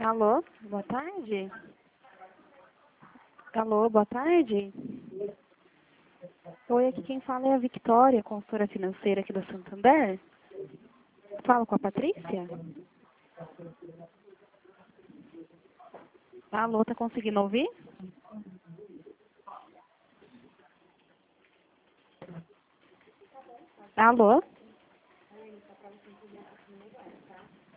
Alô, boa tarde. Alô, boa tarde. Oi, aqui quem fala é a Victoria, consultora financeira aqui do Santander. Falo com a Patrícia? Alô, tá conseguindo ouvir? Alô?